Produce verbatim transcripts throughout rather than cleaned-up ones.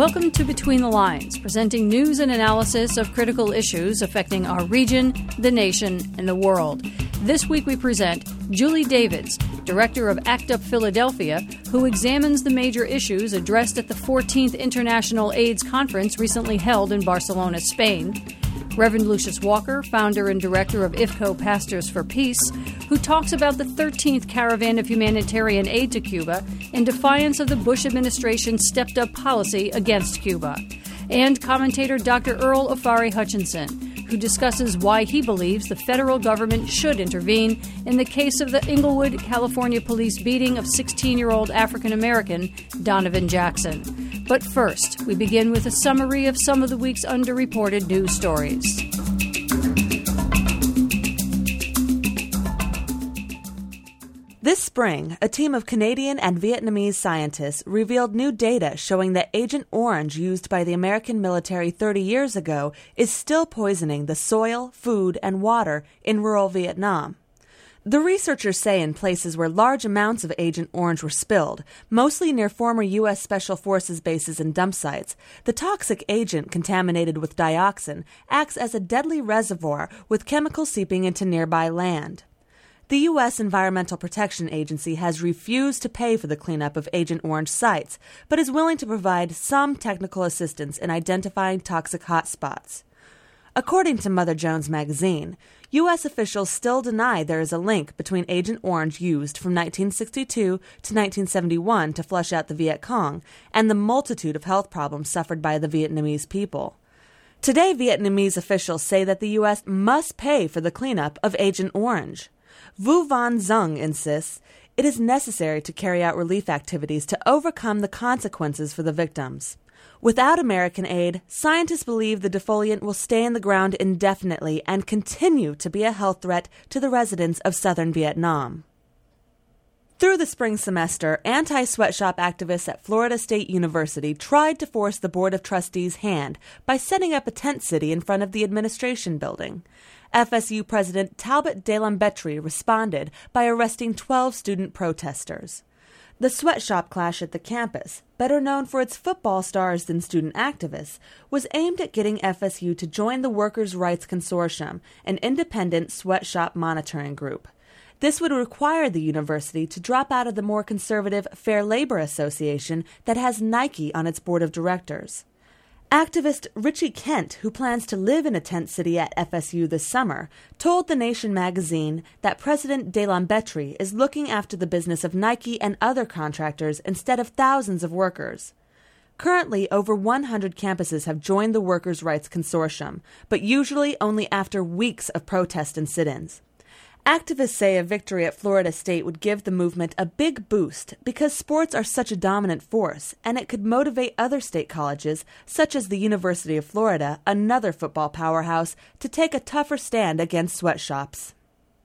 Welcome to Between the Lines, presenting news and analysis of critical issues affecting our region, the nation, and the world. This week we present Julie Davids, Director of ACT UP Philadelphia, who examines the major issues addressed at the fourteenth International AIDS Conference recently held in Barcelona, Spain. Reverend Lucius Walker, founder and director of I F C O Pastors for Peace, who talks about the thirteenth Caravan of Humanitarian Aid to Cuba in defiance of the Bush administration's stepped-up policy against Cuba. And commentator Doctor Earl Ofari Hutchinson, who discusses why he believes the federal government should intervene in the case of the Inglewood, California police beating of sixteen-year-old African-American Donovan Jackson. But first, we begin with a summary of some of the week's underreported news stories. This spring, a team of Canadian and Vietnamese scientists revealed new data showing that Agent Orange used by the American military thirty years ago is still poisoning the soil, food, and water in rural Vietnam. The researchers say in places where large amounts of Agent Orange were spilled, mostly near former U S Special Forces bases and dump sites, the toxic agent contaminated with dioxin acts as a deadly reservoir with chemicals seeping into nearby land. The U S Environmental Protection Agency has refused to pay for the cleanup of Agent Orange sites, but is willing to provide some technical assistance in identifying toxic hotspots. According to Mother Jones magazine, U S officials still deny there is a link between Agent Orange used from nineteen sixty-two to nineteen seventy-one to flush out the Viet Cong and the multitude of health problems suffered by the Vietnamese people. Today, Vietnamese officials say that the U S must pay for the cleanup of Agent Orange. Vu Van Zung insists it is necessary to carry out relief activities to overcome the consequences for the victims. Without American aid, scientists believe the defoliant will stay in the ground indefinitely and continue to be a health threat to the residents of southern Vietnam. Through the spring semester, anti-sweatshop activists at Florida State University tried to force the Board of Trustees' hand by setting up a tent city in front of the administration building. F S U President Talbot de Lambetry responded by arresting twelve student protesters. The sweatshop clash at the campus, better known for its football stars than student activists, was aimed at getting F S U to join the Workers' Rights Consortium, an independent sweatshop monitoring group. This would require the university to drop out of the more conservative Fair Labor Association that has Nike on its board of directors. Activist Richie Kent, who plans to live in a tent city at F S U this summer, told The Nation magazine that President de Lambetry is looking after the business of Nike and other contractors instead of thousands of workers. Currently, over one hundred campuses have joined the Workers' Rights Consortium, but usually only after weeks of protest and sit-ins. Activists say a victory at Florida State would give the movement a big boost because sports are such a dominant force, and it could motivate other state colleges, such as the University of Florida, another football powerhouse, to take a tougher stand against sweatshops.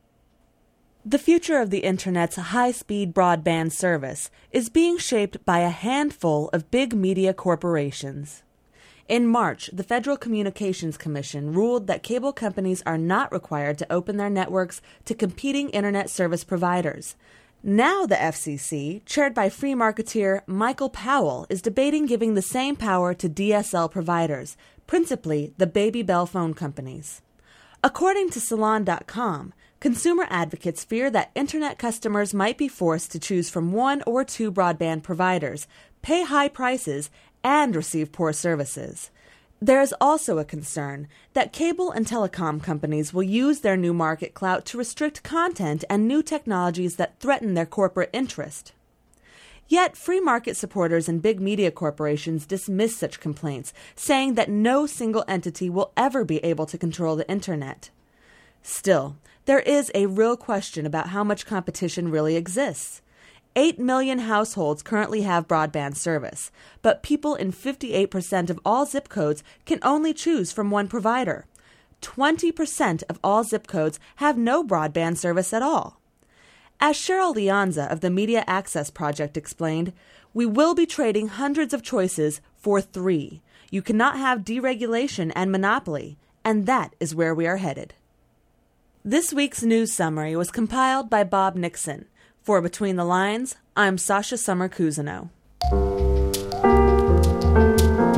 The future of the Internet's high-speed broadband service is being shaped by a handful of big media corporations. In March, the Federal Communications Commission ruled that cable companies are not required to open their networks to competing Internet service providers. Now the F C C, chaired by free marketeer Michael Powell, is debating giving the same power to D S L providers, principally the Baby Bell phone companies. According to Salon dot com, consumer advocates fear that Internet customers might be forced to choose from one or two broadband providers, pay high prices, and receive poor services. There is also a concern that cable and telecom companies will use their new market clout to restrict content and new technologies that threaten their corporate interest. Yet, free market supporters and big media corporations dismiss such complaints, saying that no single entity will ever be able to control the Internet. Still, there is a real question about how much competition really exists. Eight million households currently have broadband service, but people in fifty-eight percent of all zip codes can only choose from one provider. twenty percent of all zip codes have no broadband service at all. As Cheryl Leonza of the Media Access Project explained, we will be trading hundreds of choices for three. You cannot have deregulation and monopoly, and that is where we are headed. This week's news summary was compiled by Bob Nixon. For Between the Lines, I'm Sasha Summer Cousineau.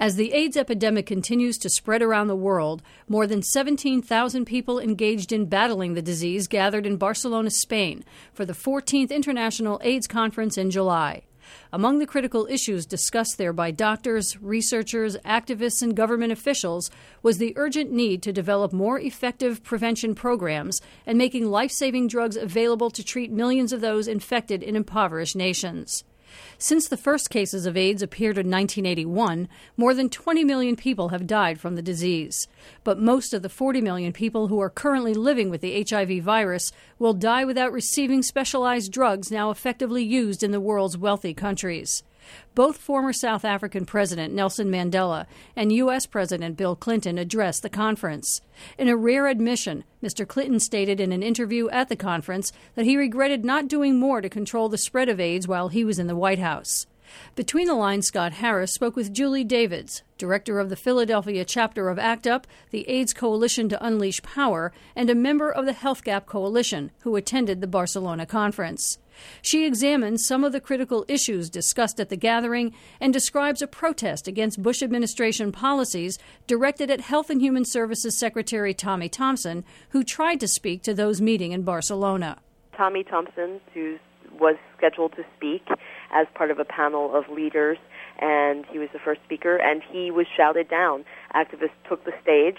As the AIDS epidemic continues to spread around the world, more than seventeen thousand people engaged in battling the disease gathered in Barcelona, Spain, for the fourteenth International AIDS Conference in July. Among the critical issues discussed there by doctors, researchers, activists, and government officials was the urgent need to develop more effective prevention programs and making life-saving drugs available to treat millions of those infected in impoverished nations. Since the first cases of AIDS appeared in nineteen eighty-one, more than twenty million people have died from the disease. But most of the forty million people who are currently living with the H I V virus will die without receiving specialized drugs now effectively used in the world's wealthy countries. Both former South African President Nelson Mandela and U S President Bill Clinton addressed the conference. In a rare admission, Mister Clinton stated in an interview at the conference that he regretted not doing more to control the spread of AIDS while he was in the White House. Between the lines, Scott Harris spoke with Julie Davids, director of the Philadelphia chapter of ACT UP, the AIDS Coalition to Unleash Power, and a member of the Health Gap Coalition, who attended the Barcelona conference. She examines some of the critical issues discussed at the gathering and describes a protest against Bush administration policies directed at Health and Human Services Secretary Tommy Thompson, who tried to speak to those meeting in Barcelona. Tommy Thompson, who was scheduled to speak as part of a panel of leaders, and he was the first speaker, and he was shouted down. Activists took the stage,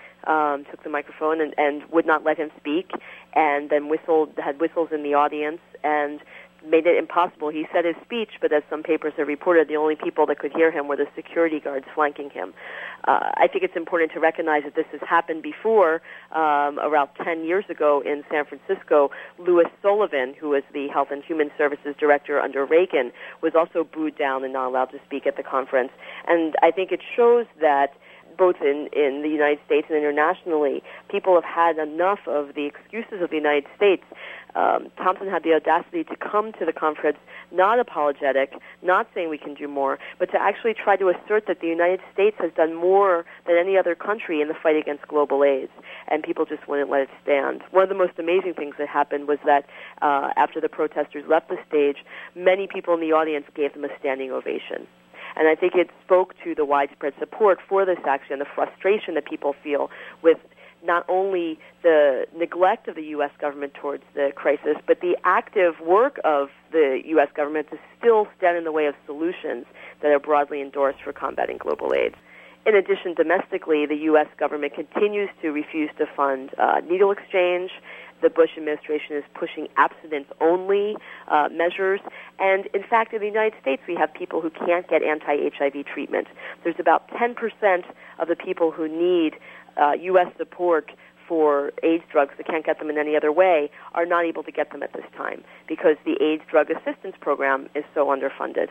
um, took the microphone, and, and would not let him speak, and then whistled, had whistles in the audience, and made it impossible. He said his speech, but as some papers have reported, the only people that could hear him were the security guards flanking him. Uh, I think it's important to recognize that this has happened before. Um, around ten years ago in San Francisco, Louis Sullivan, who was the Health and Human Services Director under Reagan, was also booed down and not allowed to speak at the conference. And I think it shows that both in, in the United States and internationally, people have had enough of the excuses of the United States. Um, Thompson had the audacity to come to the conference not apologetic, not saying we can do more, but to actually try to assert that the United States has done more than any other country in the fight against global AIDS, and people just wouldn't let it stand. One of the most amazing things that happened was that uh, after the protesters left the stage, many people in the audience gave them a standing ovation. And I think it spoke to the widespread support for this action and the frustration that people feel with not only the neglect of the U S government towards the crisis, but the active work of the U S government to still stand in the way of solutions that are broadly endorsed for combating global AIDS. In addition, domestically, the U S government continues to refuse to fund uh, needle exchange. The Bush administration is pushing abstinence-only uh, measures. And, in fact, in the United States, we have people who can't get anti-H I V treatment. There's about ten percent of the people who need uh, U S support for AIDS drugs that can't get them in any other way are not able to get them at this time because the AIDS Drug Assistance Program is so underfunded.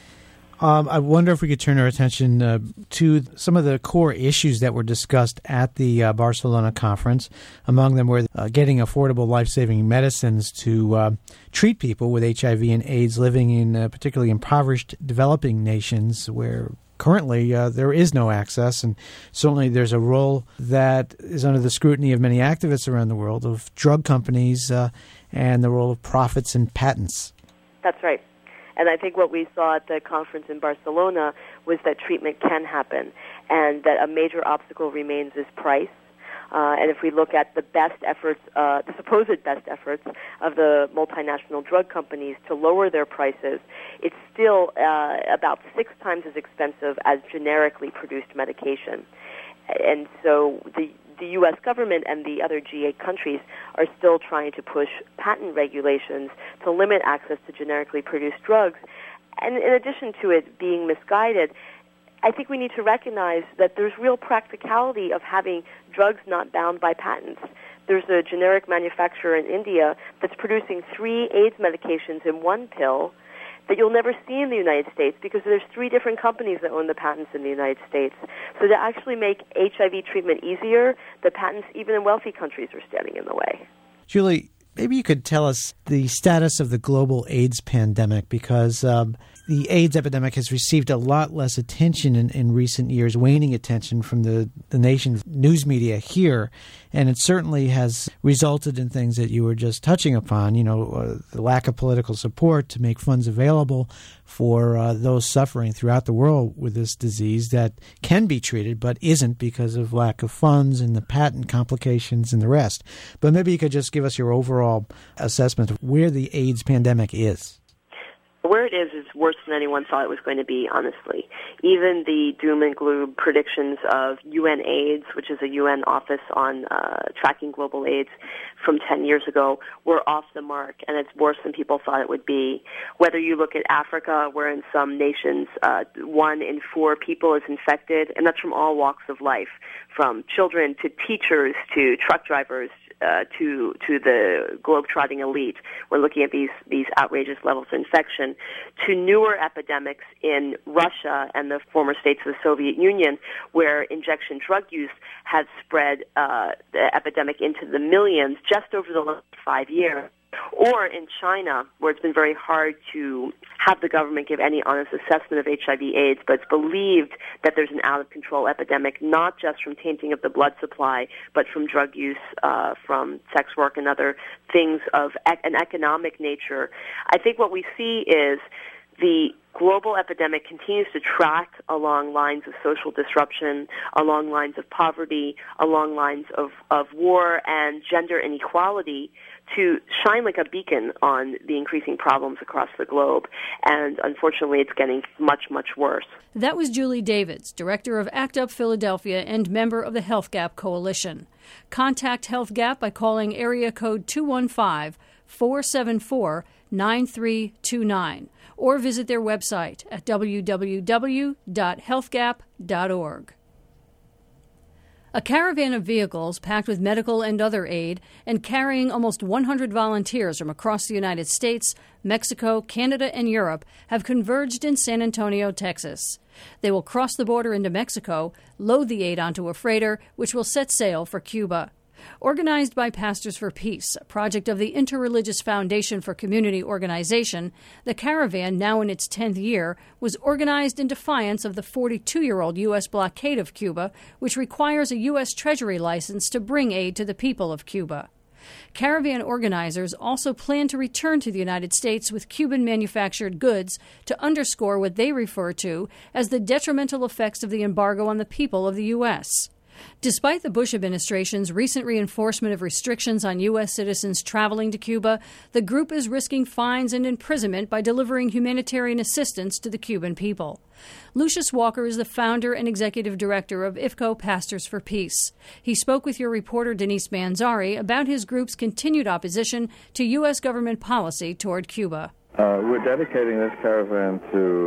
Um, I wonder if we could turn our attention uh, to some of the core issues that were discussed at the uh, Barcelona conference. Among them were uh, getting affordable life-saving medicines to uh, treat people with H I V and AIDS living in uh, particularly impoverished developing nations where currently uh, there is no access. And certainly there's a role that is under the scrutiny of many activists around the world of drug companies uh, and the role of profits and patents. That's right. And I think what we saw at the conference in Barcelona was that treatment can happen and that a major obstacle remains is price. Uh, and if we look at the best efforts, uh, the supposed best efforts of the multinational drug companies to lower their prices, it's still uh, about six times as expensive as generically produced medication. And so the The U S government and the other G eight countries are still trying to push patent regulations to limit access to generically produced drugs. And in addition to it being misguided, I think we need to recognize that there's real practicality of having drugs not bound by patents. There's a generic manufacturer in India that's producing three AIDS medications in one pill that you'll never see in the United States because there's three different companies that own the patents in the United States. So to actually make H I V treatment easier, the patents, even in wealthy countries, are standing in the way. Julie, maybe you could tell us the status of the global AIDS pandemic because um, the AIDS epidemic has received a lot less attention in, in recent years, waning attention from the, the nation's news media here. And it certainly has resulted in things that you were just touching upon, you know, uh, the lack of political support to make funds available for uh, those suffering throughout the world with this disease that can be treated but isn't because of lack of funds and the patent complications and the rest. But maybe you could just give us your overall assessment of where the AIDS pandemic is. Where it is is worse than anyone thought it was going to be, honestly. Even the doom and gloom predictions of U N AIDS, which is a U N office on uh, tracking global AIDS from ten years ago, were off the mark, and it's worse than people thought it would be. Whether you look at Africa, where in some nations uh, one in four people is infected, and that's from all walks of life, from children to teachers to truck drivers, Uh, to to the globe-trotting elite. We're looking at these these outrageous levels of infection, to newer epidemics in Russia and the former states of the Soviet Union, where injection drug use has spread uh, the epidemic into the millions just over the last five years. Or in China, where it's been very hard to have the government give any honest assessment of H I V AIDS, but it's believed that there's an out-of-control epidemic, not just from tainting of the blood supply, but from drug use, uh, from sex work and other things of ec- an economic nature. I think what we see is the global epidemic continues to track along lines of social disruption, along lines of poverty, along lines of, of war and gender inequality, to shine like a beacon on the increasing problems across the globe. And unfortunately, it's getting much, much worse. That was Julie Davids, director of ACT UP Philadelphia and member of the Health Gap Coalition. Contact Health Gap by calling area code two one five, four seven four, nine three two nine or visit their website at w w w dot health gap dot org. A caravan of vehicles packed with medical and other aid and carrying almost one hundred volunteers from across the United States, Mexico, Canada, and Europe have converged in San Antonio, Texas. They will cross the border into Mexico, load the aid onto a freighter, which will set sail for Cuba. Organized by Pastors for Peace, a project of the Interreligious Foundation for Community Organization, the caravan, now in its tenth year, was organized in defiance of the forty-two-year-old U S blockade of Cuba, which requires a U S Treasury license to bring aid to the people of Cuba. Caravan organizers also plan to return to the United States with Cuban-manufactured goods to underscore what they refer to as the detrimental effects of the embargo on the people of the U S Despite the Bush administration's recent reinforcement of restrictions on U S citizens traveling to Cuba, the group is risking fines and imprisonment by delivering humanitarian assistance to the Cuban people. Lucius Walker is the founder and executive director of I F C O Pastors for Peace. He spoke with your reporter Denise Manzari about his group's continued opposition to U S government policy toward Cuba. Uh, we're dedicating this caravan to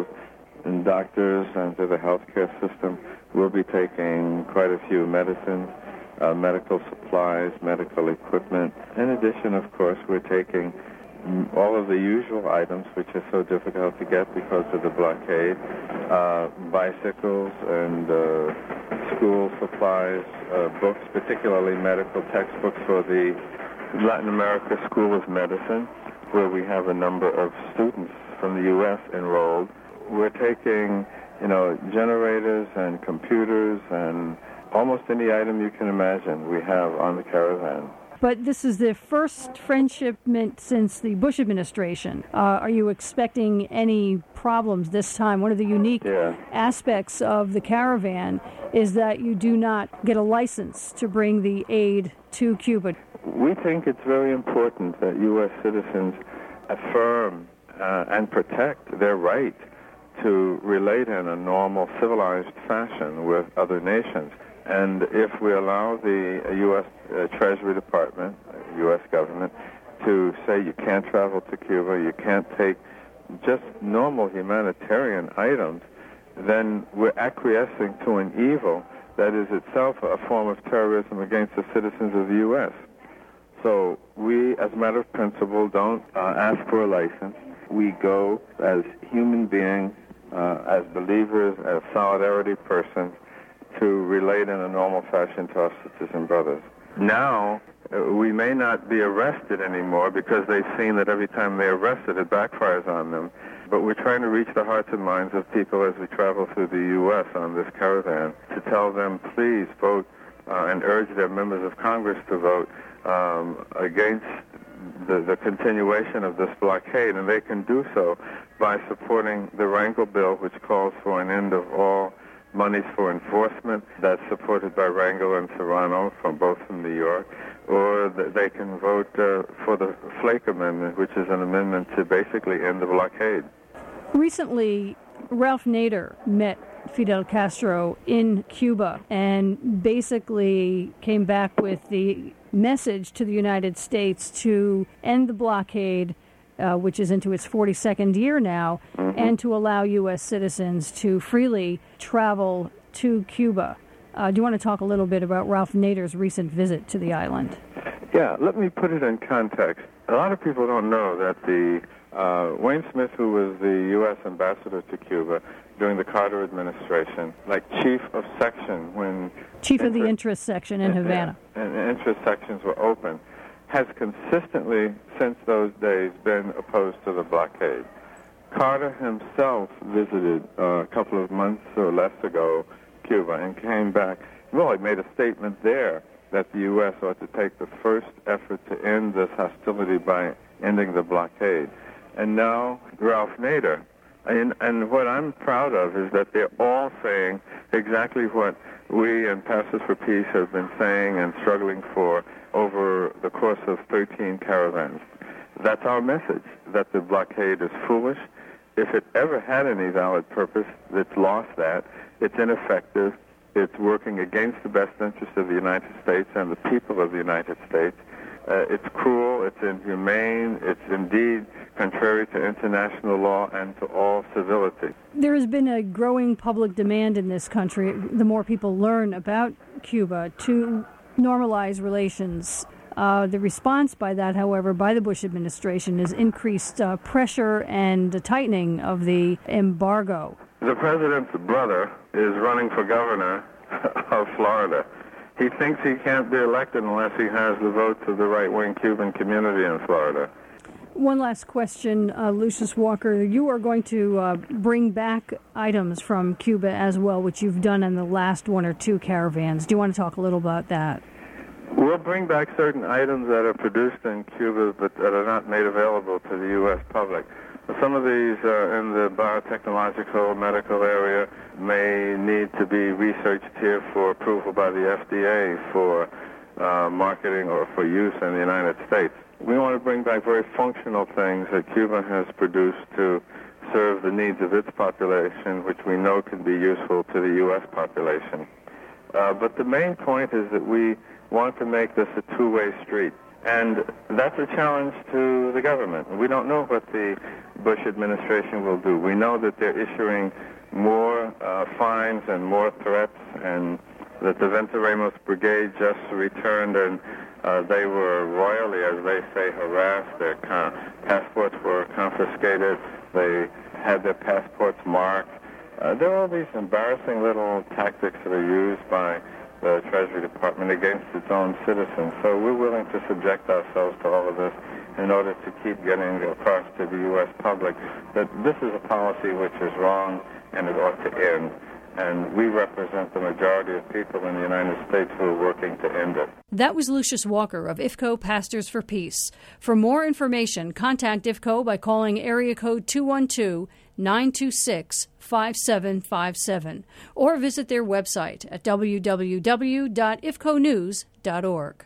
doctors and to the healthcare system. We'll be taking quite a few medicines, uh, medical supplies, medical equipment. In addition, of course, we're taking all of the usual items which are so difficult to get because of the blockade, uh, bicycles and uh, school supplies, uh, books, particularly medical textbooks for the Latin America School of Medicine, where we have a number of students from the U S enrolled. We're taking, you know, generators and computers and almost any item you can imagine we have on the caravan. But this is the first friendship meant since the Bush administration. Uh, are you expecting any problems this time? One of the unique yeah. aspects of the caravan is that you do not get a license to bring the aid to Cuba. We think it's very important that U S citizens affirm uh, and protect their right to relate in a normal, civilized fashion with other nations. And if we allow the U S uh, Treasury Department, U S government, to say you can't travel to Cuba, you can't take just normal humanitarian items, then we're acquiescing to an evil that is itself a form of terrorism against the citizens of the U S So we, as a matter of principle, don't uh, ask for a license. We go as human beings, uh, as believers, as solidarity persons, to relate in a normal fashion to our sisters and brothers. Now, uh, we may not be arrested anymore because they've seen that every time they're arrested, it backfires on them. But we're trying to reach the hearts and minds of people as we travel through the U S on this caravan to tell them, please vote uh, and urge their members of Congress to vote um, against the, the continuation of this blockade, and they can do so by supporting the Rangel bill, which calls for an end of all monies for enforcement. That's supported by Rangel and Serrano, from both from New York, or th- they can vote uh, for the Flake Amendment, which is an amendment to basically end the blockade. Recently, Ralph Nader met Fidel Castro in Cuba and basically came back with the message to the United States to end the blockade, uh, which is into its forty-second year now, mm-hmm. and to allow U S citizens to freely travel to Cuba. Uh, do you want to talk a little bit about Ralph Nader's recent visit to the island? Yeah, let me put it in context. A lot of people don't know that the uh, Wayne Smith, who was the U S ambassador to Cuba during the Carter administration, like chief of section when... Chief inter- of the interest section in Havana. And interest sections were open, has consistently, since those days, been opposed to the blockade. Carter himself visited uh, a couple of months or less ago Cuba and came back, really made a statement there that the U S ought to take the first effort to end this hostility by ending the blockade. And now Ralph Nader. And, and what I'm proud of is that they're all saying exactly what we and Pastors for Peace have been saying and struggling for over the course of thirteen caravans. That's our message, that the blockade is foolish. If it ever had any valid purpose, it's lost that. It's ineffective. It's working against the best interests of the United States and the people of the United States. Uh, it's cruel, it's inhumane, it's indeed contrary to international law and to all civility. There has been a growing public demand in this country, the more people learn about Cuba, to normalize relations. Uh, the response by that, however, by the Bush administration is increased uh, pressure and the tightening of the embargo. The president's brother is running for governor of Florida. He thinks he can't be elected unless he has the votes of the right-wing Cuban community in Florida. One last question, uh, Lucius Walker. You are going to uh, bring back items from Cuba as well, which you've done in the last one or two caravans. Do you want to talk a little about that? We'll bring back certain items that are produced in Cuba but that are not made available to the U S public. Some of these uh, in the biotechnological medical area may need to be researched here for approval by the F D A for uh, marketing or for use in the United States. We want to bring back very functional things that Cuba has produced to serve the needs of its population, which we know can be useful to the U S population. Uh, but the main point is that we want to make this a two-way street. And that's a challenge to the government. We don't know what the Bush administration will do. We know that they're issuing more uh, fines and more threats, and that the Venturemos Brigade just returned, and uh, they were royally, as they say, harassed. Their con- passports were confiscated. They had their passports marked. Uh, there are all these embarrassing little tactics that are used by the Treasury Department against its own citizens. So we're willing to subject ourselves to all of this in order to keep getting across to the U S public that this is a policy which is wrong and it ought to end. And we represent the majority of people in the United States who are working to end it. That was Lucius Walker of I F C O Pastors for Peace. For more information, contact I F C O by calling area code two one two, nine two six, five seven five seven or visit their website at w w w dot i f c o news dot org.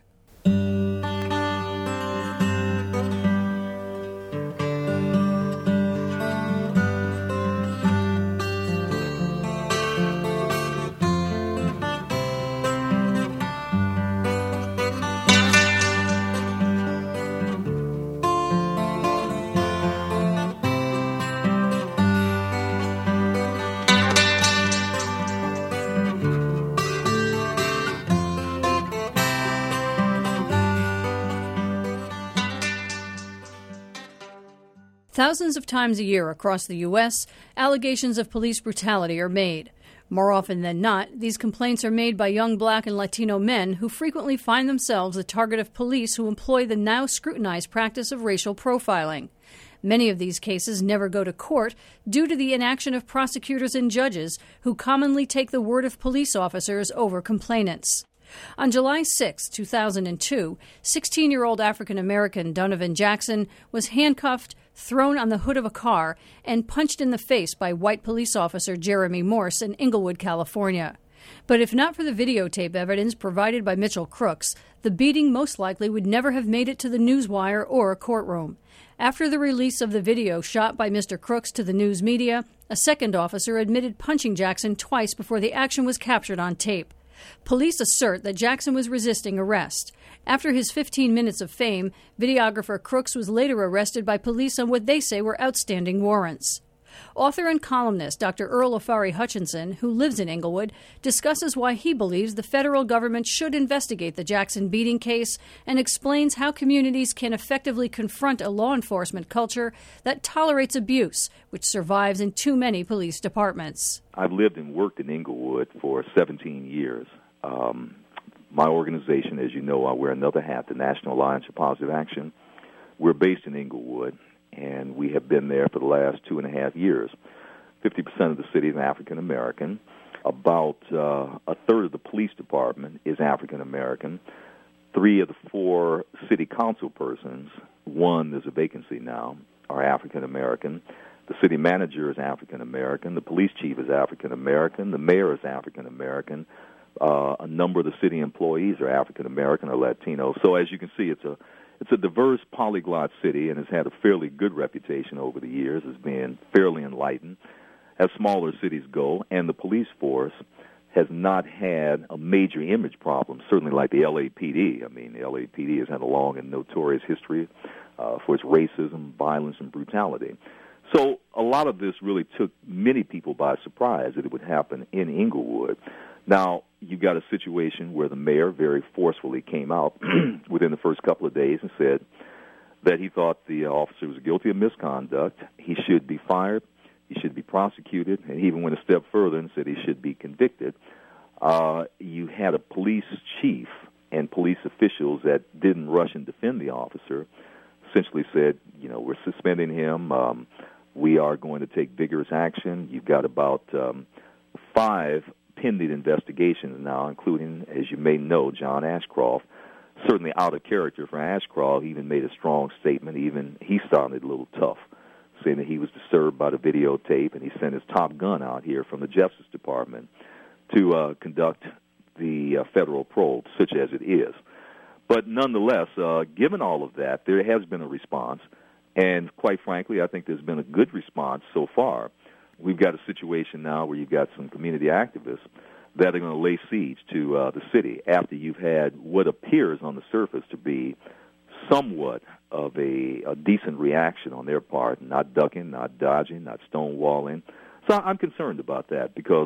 Thousands of times a year across the U S, allegations of police brutality are made. More often than not, these complaints are made by young Black and Latino men who frequently find themselves the target of police who employ the now scrutinized practice of racial profiling. Many of these cases never go to court due to the inaction of prosecutors and judges who commonly take the word of police officers over complainants. On July sixth, two thousand two, sixteen-year-old African-American Donovan Jackson was handcuffed, thrown on the hood of a car, and punched in the face by white police officer Jeremy Morse in Inglewood, California. But if not for the videotape evidence provided by Mitchell Crooks, the beating most likely would never have made it to the newswire or a courtroom. After the release of the video shot by Mister Crooks to the news media, a second officer admitted punching Jackson twice before the action was captured on tape. Police assert that Jackson was resisting arrest. After his fifteen minutes of fame, videographer Crooks was later arrested by police on what they say were outstanding warrants. Author and columnist Doctor Earl Afari Hutchinson, who lives in Inglewood, discusses why he believes the federal government should investigate the Jackson beating case and explains how communities can effectively confront a law enforcement culture that tolerates abuse, which survives in too many police departments. I've lived and worked in Inglewood for seventeen years. Um, my organization, as you know, I wear another hat, the National Alliance for Positive Action. We're based in Inglewood, and we have been there for the last two and a half years. fifty percent of the city is African American. About uh, a third of the police department is African American. Three of the four city council persons, one, there's a vacancy now, are African American. The city manager is African American. The police chief is African American. The mayor is African American. Uh, a number of the city employees are African American or Latino. So as you can see, it's a It's a diverse, polyglot city and has had a fairly good reputation over the years as being fairly enlightened, as smaller cities go, and the police force has not had a major image problem, certainly like the L A P D. I mean, the L A P D has had a long and notorious history uh, for its racism, violence, and brutality. So a lot of this really took many people by surprise that it would happen in Inglewood. Now, you got a situation where the mayor very forcefully came out within the first couple of days and said that he thought the officer was guilty of misconduct. He should be fired. He should be prosecuted. And he even went a step further and said he should be convicted. Uh, you had a police chief and police officials that didn't rush and defend the officer, essentially said, you know, we're suspending him. Um, we are going to take vigorous action. You've got about um, five pending investigations now, including, as you may know, John Ashcroft, certainly out of character for Ashcroft. He even made a strong statement. Even he sounded a little tough, saying that he was disturbed by the videotape, and he sent his top gun out here from the Justice Department to uh, conduct the uh, federal probe, such as it is. But nonetheless, uh, given all of that, there has been a response, and quite frankly, I think there's been a good response so far. We've got a situation now where you've got some community activists that are going to lay siege to uh, the city after you've had what appears on the surface to be somewhat of a, a decent reaction on their part, not ducking, not dodging, not stonewalling. So I'm concerned about that because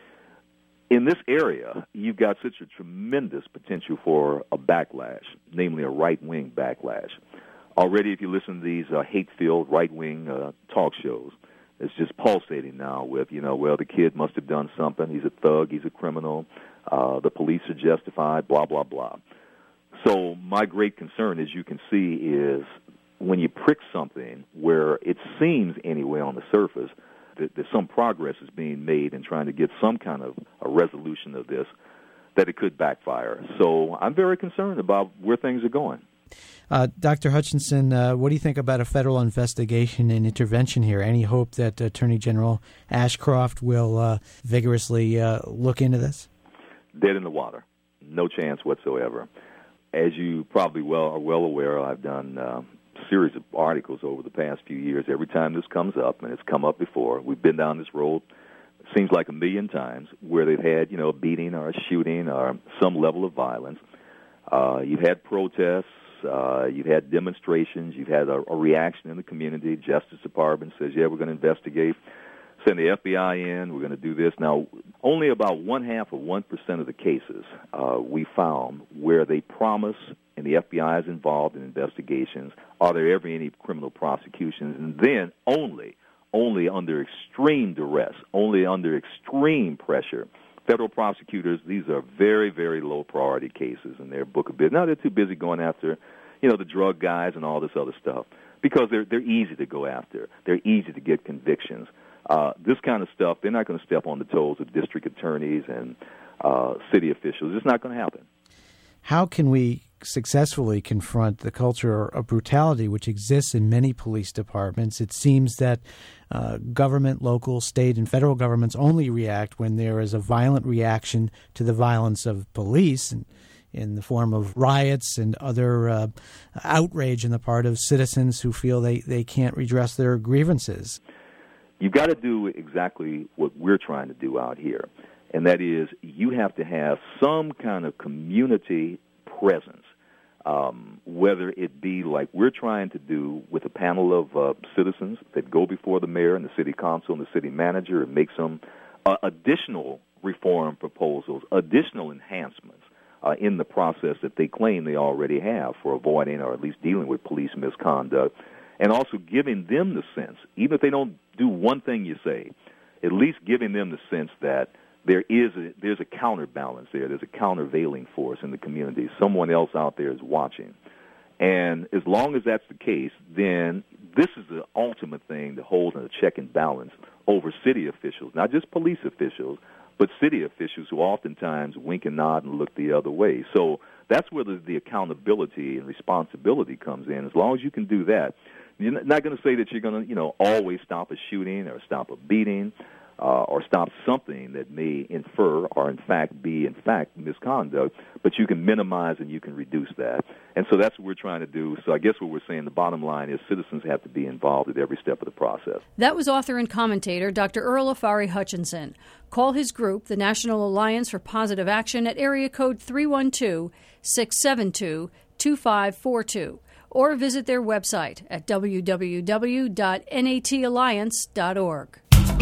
in this area, you've got such a tremendous potential for a backlash, namely a right-wing backlash. Already, if you listen to these uh, hate-filled right-wing uh, talk shows, it's just pulsating now with, you know, well, the kid must have done something. He's a thug. He's a criminal. Uh, the police are justified, blah, blah, blah. So my great concern, as you can see, is when you prick something where it seems anyway on the surface that, that some progress is being made in trying to get some kind of a resolution of this, that it could backfire. So I'm very concerned about where things are going. Uh, Doctor Hutchinson, uh, what do you think about a federal investigation and intervention here? Any hope that Attorney General Ashcroft will uh, vigorously uh, look into this? Dead in the water. No chance whatsoever. As you probably well are well aware, I've done uh, a series of articles over the past few years. Every time this comes up, and it's come up before, we've been down this road, it seems like a million times, where they've had, you know, a beating or a shooting or some level of violence. Uh, you've had protests. Uh, you've had demonstrations. You've had a, a reaction in the community. Justice Department says, yeah, we're going to investigate. Send the F B I in. We're going to do this. Now, only about one half of one percent of the cases uh, we found where they promise, and the F B I is involved in investigations, are there ever any criminal prosecutions? And then only, only under extreme duress, only under extreme pressure, federal prosecutors, these are very, very low priority cases in their book of business. Now they're too busy going after, you know, the drug guys and all this other stuff because they're they're easy to go after. They're easy to get convictions. Uh, this kind of stuff, they're not going to step on the toes of district attorneys and uh, city officials. It's not going to happen. how can we successfully confront the culture of brutality which exists in many police departments? It seems that uh, government, local, state, and federal governments only react when there is a violent reaction to the violence of police in, in the form of riots and other uh, outrage on the part of citizens who feel they, they can't redress their grievances. You've got to do exactly what we're trying to do out here, and that is you have to have some kind of community presence. Um, whether it be like we're trying to do with a panel of uh, citizens that go before the mayor and the city council and the city manager and make some uh, additional reform proposals, additional enhancements uh, in the process that they claim they already have for avoiding or at least dealing with police misconduct, and also giving them the sense, even if they don't do one thing you say, at least giving them the sense that there is a, there's a counterbalance there. There's a countervailing force in the community. Someone else out there is watching. And as long as that's the case, then this is the ultimate thing to hold in a check and balance over city officials, not just police officials, but city officials who oftentimes wink and nod and look the other way. So that's where the, the accountability and responsibility comes in. As long as you can do that, you're not going to say that you're going to, you know, always stop a shooting or stop a beating. Uh, or stop something that may infer or, in fact, be, in fact, misconduct, but you can minimize and you can reduce that. And so that's what we're trying to do. So I guess what we're saying, the bottom line is citizens have to be involved at every step of the process. That was author and commentator Doctor Earl Afari Hutchinson. Call his group, the National Alliance for Positive Action, at area code three one two, six seven two, two five four two, or visit their website at w w w dot n a t alliance dot org.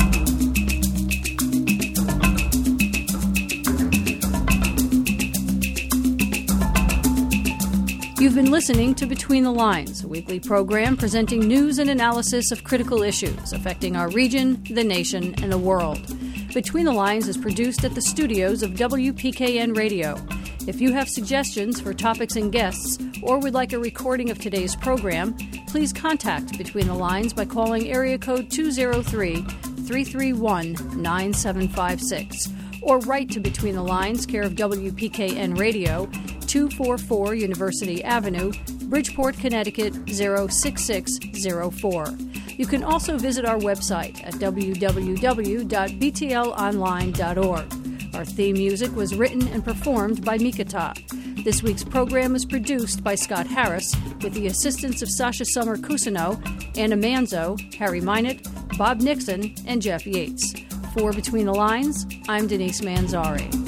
You've been listening to Between the Lines, a weekly program presenting news and analysis of critical issues affecting our region, the nation, and the world. Between the Lines is produced at the studios of W P K N Radio. If you have suggestions for topics and guests, or would like a recording of today's program, please contact Between the Lines by calling area code two oh three, three three one, nine seven five six, or write to Between the Lines, care of W P K N Radio, two forty-four University Avenue, Bridgeport, Connecticut zero six six zero four. You can also visit our website at w w w dot b t l online dot org. Our theme music was written and performed by Mikata. This week's program was produced by Scott Harris with the assistance of Sasha Summer Cusino, Anna Manzo, Harry Minott, Bob Nixon, and Jeff Yates. For Between the Lines, I'm Denise Manzari.